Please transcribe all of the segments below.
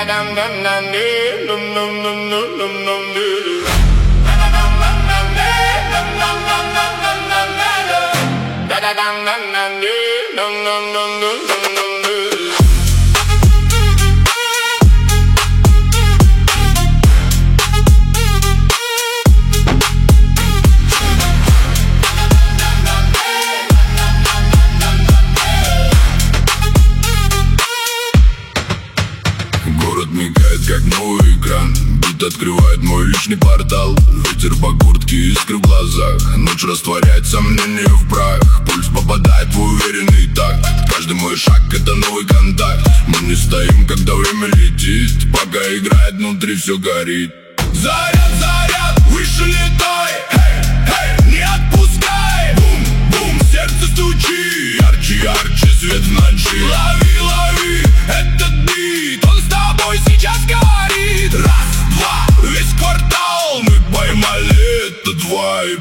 Город мигает, как новый экран. Бит открывает мой личный портал. Ветер по куртке, искры в глазах. Ночь растворяет сомнения в прах. Пульс попадает в уверенный такт. Каждый мой шаг — это новый контакт. Мы не стоим, когда время летит. Пока играет, внутри все горит. Заряд, заряд, выше летай. Эй, не отпускай. Бум, бум, сердце стучи. Ярче, ярче, свет в ночи. Лови, лови этот бит. Он с тобой сейчас говорит. Раз, два, весь квартал. Мы поймали этот вайб.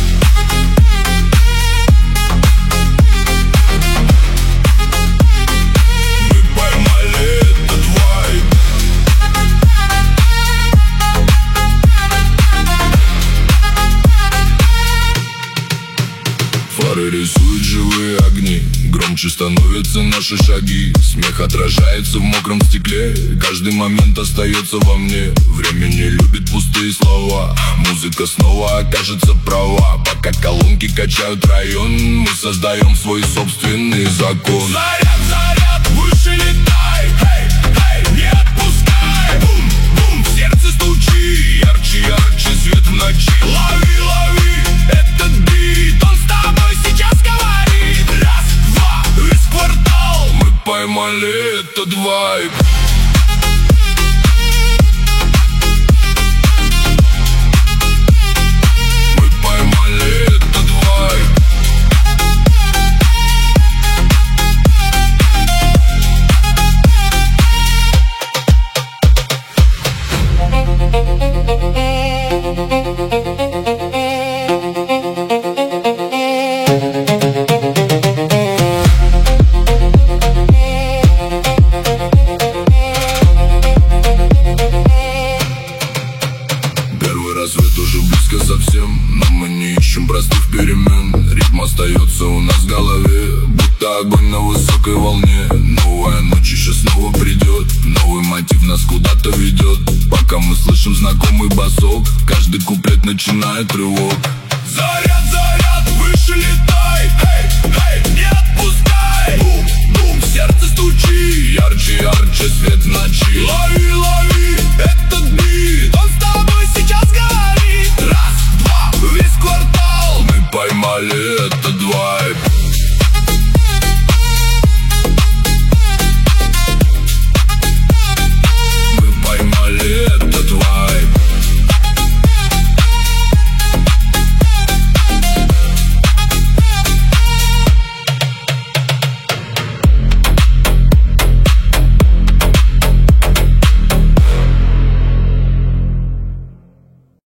Фары рисуют живые огни. Громче становятся наши шаги. Смех отражается в мокром стекле. Каждый момент остается во мне. Время не любит пустые слова. Музыка снова окажется права. Пока колонки качают район, мы создаем свой собственный закон. Заряд, заряд, выше летай. Эй, эй, не отпускай. Бум, бум, в сердце стучи. Ярче, ярче, свет в ночи. Лови, лови этот бит. Он с тобой сейчас говорит. Раз, два, весь квартал. Мы поймали этот вайб. Мы поймали этот вайб. Рассвет уже близко совсем, но мы не ищем простых перемен. Ритм остается у нас в голове, будто огонь на высокой волне. Новая ночь еще снова придет, новый мотив нас куда-то ведет. Пока мы слышим знакомый басок, каждый куплет начинает рывок. Заряд, заряд, выше летай. Эй, эй, не отпускай. Бум, бум, в сердце стучи. Ярче, ярче, свет в ночи. Лови, лови этот бит.